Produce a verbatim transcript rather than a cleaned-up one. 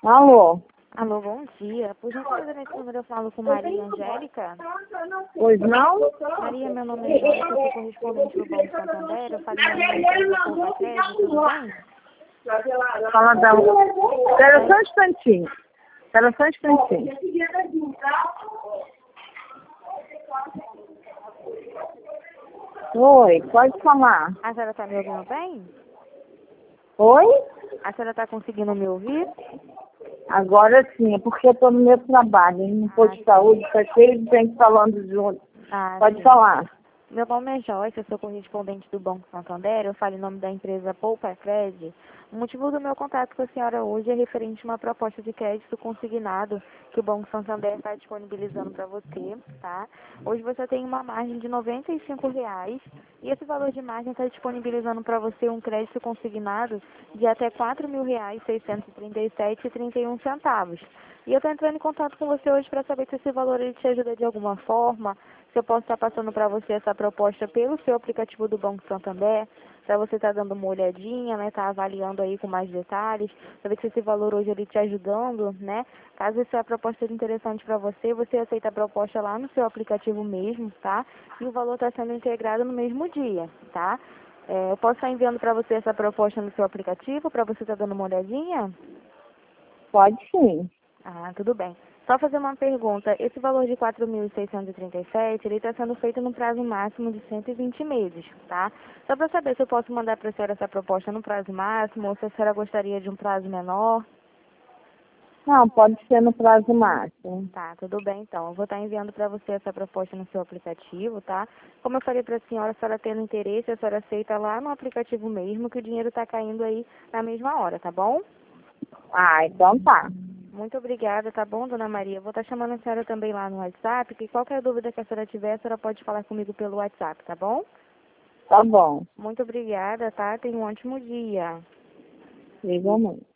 Alô? Alô, bom dia. Por gentileza, nesse número eu falo com Maria Angélica. Pois não? Maria, meu nome é Joyce, eu sou correspondente do Banco Santander. Eu falo em nome da empresa Poupa Crédito, tudo bem? Fala da... Espera só um instantinho. Espera só um instantinho. Oi, pode falar. A senhora está me ouvindo bem? Oi? A senhora está conseguindo me ouvir? Agora sim, é porque eu estou no meu trabalho, no posto de saúde, está cheio de gente falando junto. Ah, Pode sim. falar. Meu nome é Joyce, eu sou correspondente do Banco Santander, eu falo em nome da empresa Poupa Crédito. O motivo do meu contato com a senhora hoje é referente a uma proposta de crédito consignado que o Banco Santander está disponibilizando para você, tá? Hoje você tem uma margem de noventa e cinco reais e esse valor de margem está disponibilizando para você um crédito consignado de até quatro mil reais, seiscentos e trinta e sete reais e trinta e um centavos. E eu estou entrando em contato com você hoje para saber se esse valor ele te ajuda de alguma forma, se eu posso estar passando para você essa proposta pelo seu aplicativo do Banco Santander, para você estar dando uma olhadinha, né, tá avaliando aí com mais detalhes, para ver se esse valor hoje ele te ajudando, né? Caso essa proposta seja interessante para você, você aceita a proposta lá no seu aplicativo mesmo, tá? E o valor está sendo integrado no mesmo dia, tá? É, eu posso estar enviando para você essa proposta no seu aplicativo, para você estar dando uma olhadinha? Pode sim. Ah, tudo bem. Só fazer uma pergunta. Esse valor de quatro mil seiscentos e trinta e sete, ele está sendo feito no prazo máximo de cento e vinte meses, tá? Só para saber se eu posso mandar para a senhora essa proposta no prazo máximo ou se a senhora gostaria de um prazo menor. Não, pode ser no prazo máximo. Tá, tudo bem então. Eu vou estar enviando para você essa proposta no seu aplicativo, tá? Como eu falei para a senhora, a senhora tendo interesse, a senhora aceita lá no aplicativo mesmo, que o dinheiro está caindo aí na mesma hora, tá bom? Ah, então tá. Muito obrigada, tá bom, dona Maria? Vou estar chamando a senhora também lá no WhatsApp, que qualquer dúvida que a senhora tiver, a senhora pode falar comigo pelo WhatsApp, tá bom? Tá bom. Muito obrigada, tá? Tenha um ótimo dia. Igualmente.